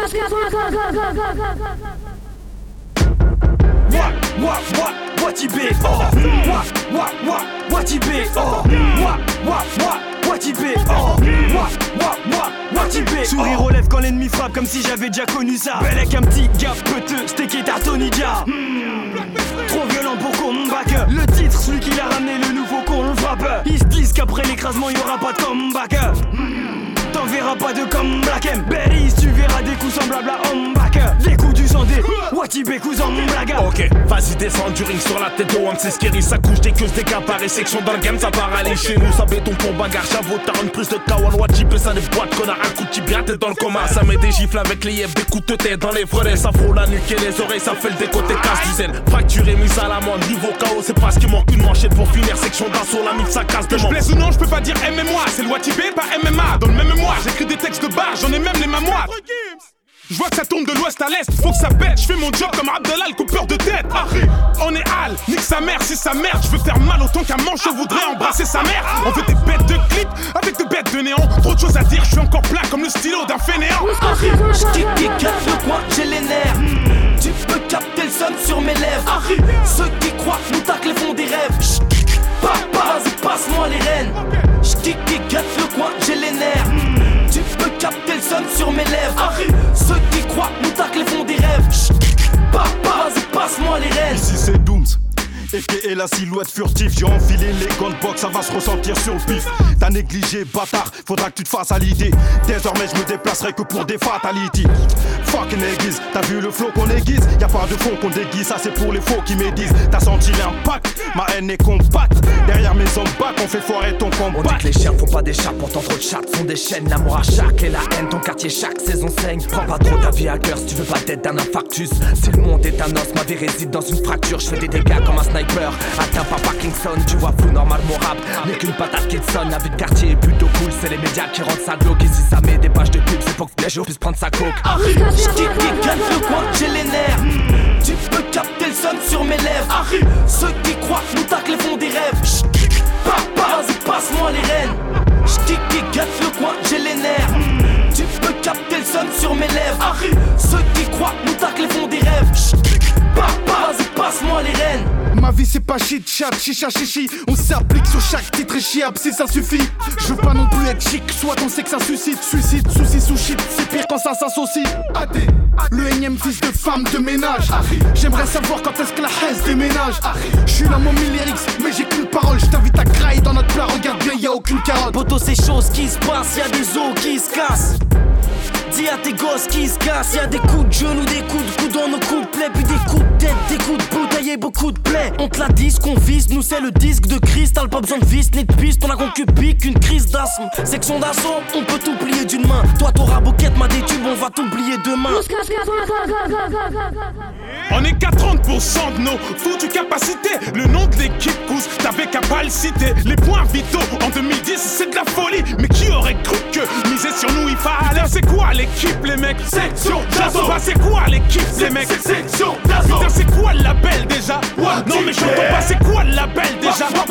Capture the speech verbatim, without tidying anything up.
What, what, what, what you be? Oh, what, what, what, what you be? Oh, what, what, what, what you be? Oh, what, what, what, what you be? Sourire aux lèvres quand l'ennemi frappe comme si j'avais déjà connu ça. Bel avec un petit gars peuteux, steaké tartonidia. Trop violent pour qu'on back. Le titre, celui qui l'a ramené, le nouveau con, on le frappe. Ils se disent qu'après l'écrasement y'aura pas de comeback. T'en verras pas de comeback. Berries, tu verras des coups semblables à Homeback. Des coups du sang des Watibé coups en blague. Ok, vas-y descends du ring sur la tête de One, c'est scary. Ça couche des queues, des caparets, section dans le game, ça part aller chez nous. Ça béton pour bagarre, j'avoue, t'as une prise de Kawan. Watibé, ça des boîtes, connard, un coup de tibia, t'es dans le coma. Ça met des gifles avec les yeux, des coups de tête dans les frelets. Ça frôle la nuque et les oreilles, ça fait le décoté casse du zen. Fracturé, mise à l'amende, niveau K O, c'est parce qu'il manque une manchette pour finir. Section d'assaut, la mif, ça casse de Que je blesse ou non, je peux pas dire M M A. C'est le Watibé, pas M M A. Dans le même mémoire, j'écris des textes de barre, j'en ai même les mamoires. Je vois que ça tombe de l'ouest à l'est, faut que ça pète. Je fais mon job comme Abdallah, le coupeur de tête. On est Al, nique sa mère, c'est sa merde. Je veux faire mal autant qu'un manche, je voudrais embrasser sa mère. On fait des bêtes de clips avec des bêtes de néant. Trop de choses à dire, je suis encore plat comme le stylo d'un fainéant. J'kick, kick, casse le coin, j'ai les nerfs. Tu peux capter le son sur mes lèvres. Ceux qui croient nous taclent les font des rêves. Papa, vas-y, passe-moi les rênes. J'kick, kick, casse le coin, j'ai les nerfs. Tu peux capter le son sur mes lèvres. Ceux qui croient nous taclent les font des rêves. Papa, vas-y, passe-moi les rênes. Ici c'est Dooms et la silhouette furtive. J'ai enfilé les gants de boxe, ça va se ressentir sur le pif. T'as négligé, bâtard, faudra que tu te fasses à l'idée. Désormais je me déplacerai que pour des fatalities. Fucking aiguise, t'as vu le flow qu'on aiguise. Y'a pas de fond qu'on déguise, ça c'est pour les faux qui médisent. T'as senti l'impact, ma haine est compacte. Derrière mes hommes back, on fait foirer ton combat. On dit que les chiens font pas des chats, pourtant trop de chats font des chaînes. L'amour à chaque et la haine, ton quartier chaque saison saigne. Prends pas trop ta vie à cœur si tu veux pas d'être d'un infarctus. Si le monde est un os, ma vie réside dans une fracture. Je fais des dégâts comme un sniper. Atteins pas Parkinson, tu vois flou, normal mon rap n'est qu'une patate qui te sonne. La vie de quartier est plutôt cool, c'est les médias qui rendent ça glauque. Ici ça met des pages de pub, c'est pour que les jours puissent prendre sa coke. J'kick, kick, casse le coin, j'ai les nerfs. Tu peux capter le son sur mes lèvres. Ceux qui croient nous taclent les font des rêves. Papa, vas-y, passe-moi les rênes. J'kick, kick, casse le coin, j'ai les nerfs. Tu peux capter le son sur mes lèvres. Ceux qui croient nous taclent les font des rêves. Papa, vas-y, passe-moi les rênes. Ma vie c'est pas shit chat, chicha chichi. On s'applique sur chaque titre et chiable si ça suffit. Je veux pas non plus être chic, soit on sait que ça suscite. Suicide, souci, sous shit, c'est pire quand ça s'associe. A D, le énième fils de femme de ménage. J'aimerais savoir quand est-ce que la haise déménage. Je suis là mon mille lyrics, mais j'ai qu'une parole. Je t'invite à grailler dans notre plat, regarde bien, y'a aucune carotte. Poto c'est choses qui se passent, y'a des os qui se cassent. Dis à tes gosses qui se cassent. Y'a des coups de genoux, des coups de coups dans nos couplets. Puis des coups de tête, des coups de bouteille et beaucoup de plaies. On te la dit qu'on vise, nous c'est le disque de cristal. Pas besoin de vis ni de piste, on a concupique qu'une crise d'asthme. Section d'assaut, on peut t'oublier d'une main. Toi t'auras boquette, ma des tubes, on va t'oublier demain. On est qu'à trente pour cent de nos foutues capacités. Le nom de l'équipe pousse, t'avais qu'à pas le citer. Les points vitaux en deux mille dix, c'est de la folie. Mais qui aurait cru que miser sur nous il fallait? C'est quoi l'équipe les mecs? Section d'assaut. Bah c'est quoi l'équipe les mecs? Section d'assaut. Putain c'est quoi le label déjà? Non mais j'entends pas, c'est quoi le label déjà?